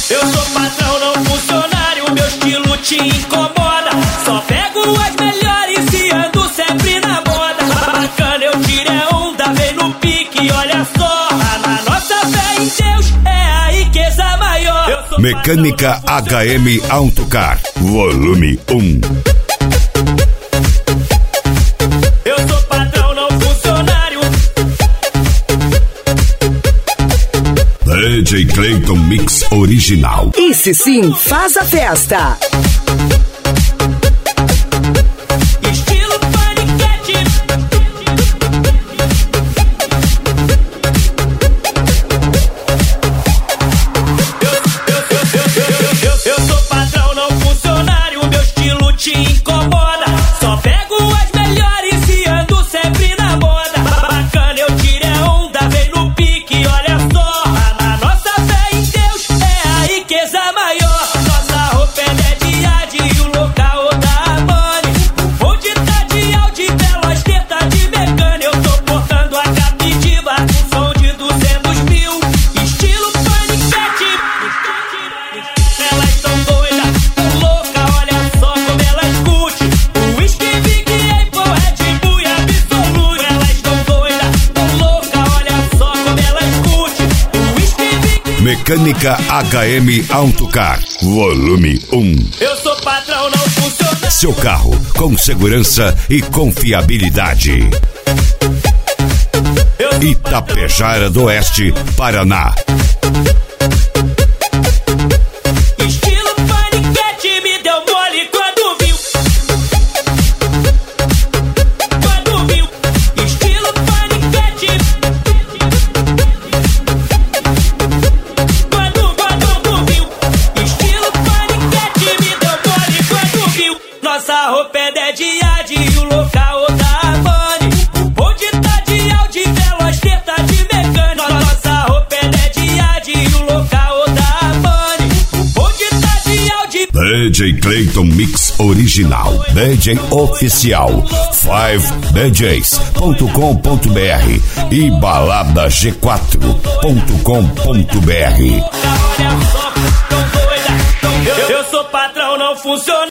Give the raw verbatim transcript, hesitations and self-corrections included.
Eu sou patrão, não funcionário, meu estilo te incomoda. Só pego as melhores e ando sempre na moda. Bacana, eu tiro é onda, vem no pique, olha só. Na nossa fé em Deus, é a riqueza maior. Mecânica H M Autocar, volume um. Eu sou patrão, não funcionário. D J Clayton Mix Original. Esse sim faz a festa. Estilo paniquete. Eu, eu, eu, eu, eu, eu, eu sou patrão, não funcionário, meu estilo te incomoda. Só pego as melhores e ando sempre na moda. Bacana, eu tiro é onda, vem no pique, olha só. Na nossa fé em Deus, é a riqueza maior. Nossa roupa é dediada e o local da money. Onde tá de Audi, belas tetas de mecânica. Eu tô portando a captiva com som de duzentos mil. Estilo paniquete. Elas tão doidas, louca, olha só como elas curtem. O whisky, Big Apple, Red Bull e Absolute. Elas tão doidas, louca, olha só como elas curtem. O whisky, Big Mecânica H M Autocar, volume um. Eu sou patrão, não funciona. Seu carro com segurança e confiabilidade. Eu sou Itapejara do Oeste, Paraná. estilo paniquete, me deu mole quando viu. Quando viu. Estilo paniquete. Quando, quando viu. Estilo paniquete, me deu mole quando viu. Nossa roupa é dediada e o local da money. Onde tá de Audi, veloz, teta de mecânica. Nossa roupa é dediada e o local da money. Onde tá de Audi. D J Clayton Mix Original, D J Oficial, cinco d js ponto com ponto b r e balada g quatro ponto com ponto b r. Olha só, tão doida. Eu, eu sou patrão, não funciona.